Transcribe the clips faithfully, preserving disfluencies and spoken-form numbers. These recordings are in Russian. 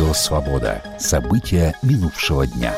Радио «Свобода». События минувшего дня.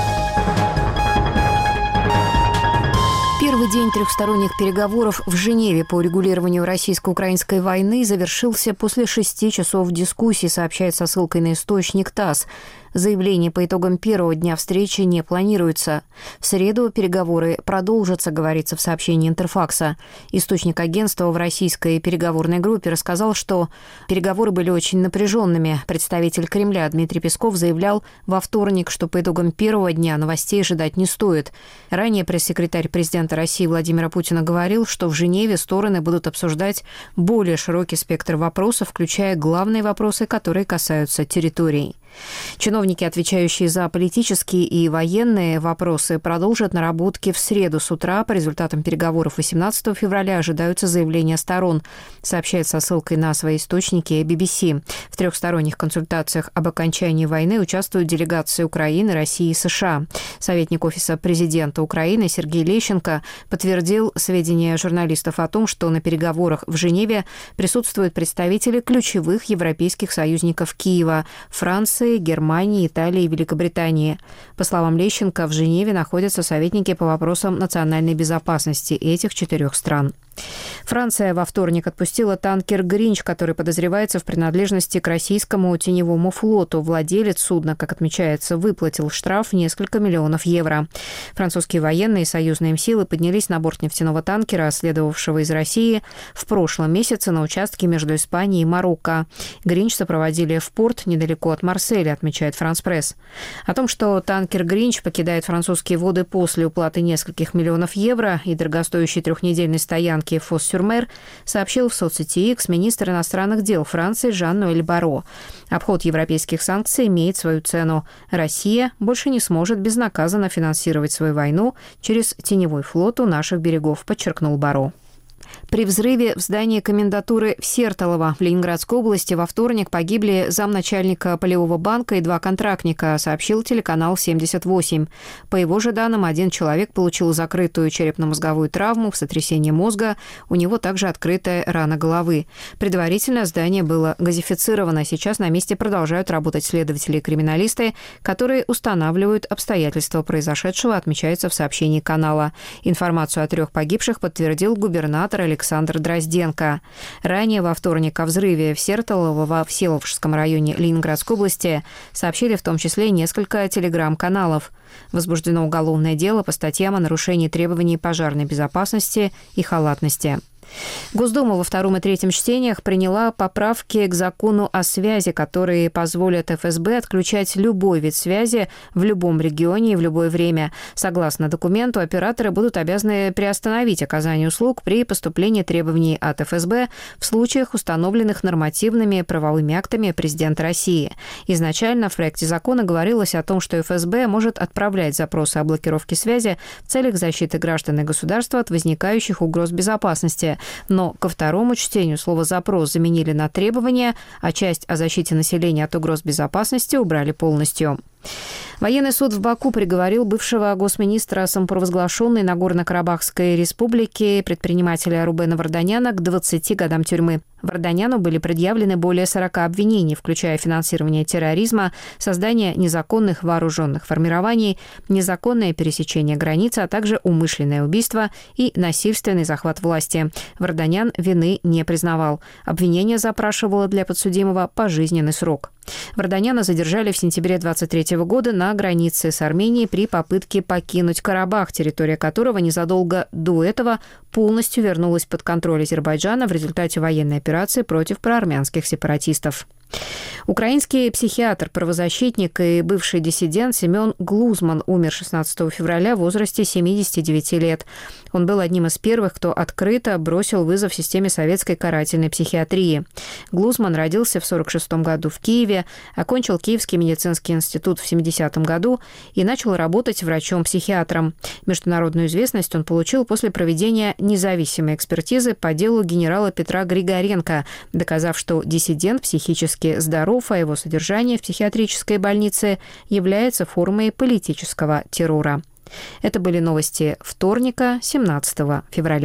Первый день трехсторонних переговоров в Женеве по урегулированию российско-украинской войны завершился после шести часов дискуссий, сообщает со ссылкой на источник ТАСС. Заявление по итогам первого дня встречи не планируется. В среду переговоры продолжатся, говорится в сообщении Интерфакса. Источник агентства в российской переговорной группе рассказал, что переговоры были очень напряженными. Представитель Кремля Дмитрий Песков заявлял во вторник, что по итогам первого дня новостей ожидать не стоит. Ранее пресс-секретарь президента России Владимира Путина говорил, что в Женеве стороны будут обсуждать более широкий спектр вопросов, включая главные вопросы, которые касаются территорий. Чиновники, отвечающие за политические и военные вопросы, продолжат наработки в среду с утра. По результатам переговоров восемнадцатого февраля ожидаются заявления сторон, сообщает со ссылкой на свои источники би би си. В трехсторонних консультациях об окончании войны участвуют делегации Украины, России и США. Советник Офиса президента Украины Сергей Лещенко подтвердил сведения журналистов о том, что на переговорах в Женеве присутствуют представители ключевых европейских союзников Киева – Франции, Германии, Италии и Великобритании. По словам Лещенко, в Женеве находятся советники по вопросам национальной безопасности этих четырех стран. Франция во вторник отпустила танкер «Гринч», который подозревается в принадлежности к российскому теневому флоту. Владелец судна, как отмечается, выплатил штраф в несколько миллионов евро. Французские военные и союзные им силы поднялись на борт нефтяного танкера, следовавшего из России, в прошлом месяце на участке между Испанией и Марокко. «Гринч» сопроводили в порт недалеко от Марселя, отмечает «Франс Пресс». О том, что танкер «Гринч» покидает французские воды после уплаты нескольких миллионов евро и дорогостоящей трехнедельной стоянки в Фос-Сюр-Мер, сообщил в соцсети X министр иностранных дел Франции Жан-Ноэль Барро. Обход европейских санкций имеет свою цену. Россия больше не сможет безнаказанно финансировать свою войну через теневой флот у наших берегов, подчеркнул Барро. При взрыве в здании комендатуры в Сертолово в Ленинградской области во вторник погибли замначальника Полевого банка и два контрактника, сообщил телеканал семьдесят восемь. По его же данным, один человек получил закрытую черепно-мозговую травму, сотрясение мозга, у него также открытая рана головы. Предварительно здание было газифицировано. Сейчас на месте продолжают работать следователи и криминалисты, которые устанавливают обстоятельства произошедшего, отмечается в сообщении канала. Информацию о трех погибших подтвердил губернатор Александр Дрозденко. Ранее во вторник о взрыве в Сертолово во Всеволожском районе Ленинградской области сообщили в том числе несколько телеграм-каналов. Возбуждено уголовное дело по статьям о нарушении требований пожарной безопасности и халатности. Госдума во втором и третьем чтениях приняла поправки к закону о связи, которые позволят эф эс бэ отключать любой вид связи в любом регионе и в любое время. Согласно документу, операторы будут обязаны приостановить оказание услуг при поступлении требований от эф эс бэ в случаях, установленных нормативными правовыми актами президента России. Изначально в проекте закона говорилось о том, что эф эс бэ может отправлять запросы о блокировке связи в целях защиты граждан и государства от возникающих угроз безопасности. Но ко второму чтению слово «запрос» заменили на «требования», а часть о защите населения от угроз безопасности убрали полностью. Военный суд в Баку приговорил бывшего госминистра самопровозглашенной Нагорно-Карабахской республики предпринимателя Рубена Варданяна к двадцати годам тюрьмы. Варданяну были предъявлены более сорока обвинений, включая финансирование терроризма, создание незаконных вооруженных формирований, незаконное пересечение границы, а также умышленное убийство и насильственный захват власти. Варданян вины не признавал. Обвинение запрашивало для подсудимого пожизненный срок. Варданяна задержали в сентябре двадцать третьего года на границе с Арменией при попытке покинуть Карабах, территория которого незадолго до этого полностью вернулась под контроль Азербайджана в результате военной операции против проармянских сепаратистов. Украинский психиатр, правозащитник и бывший диссидент Семен Глузман умер шестнадцатого февраля в возрасте семидесяти девяти лет. Он был одним из первых, кто открыто бросил вызов системе советской карательной психиатрии. Глузман родился в сорок шестом году в Киеве, окончил Киевский медицинский институт в семидесятом году и начал работать врачом-психиатром. Международную известность он получил после проведения независимой экспертизы по делу генерала Петра Григоренко, доказав, что диссидент психически здоров, а его содержание в психиатрической больнице является формой политического террора. Это были новости вторника, семнадцатого февраля.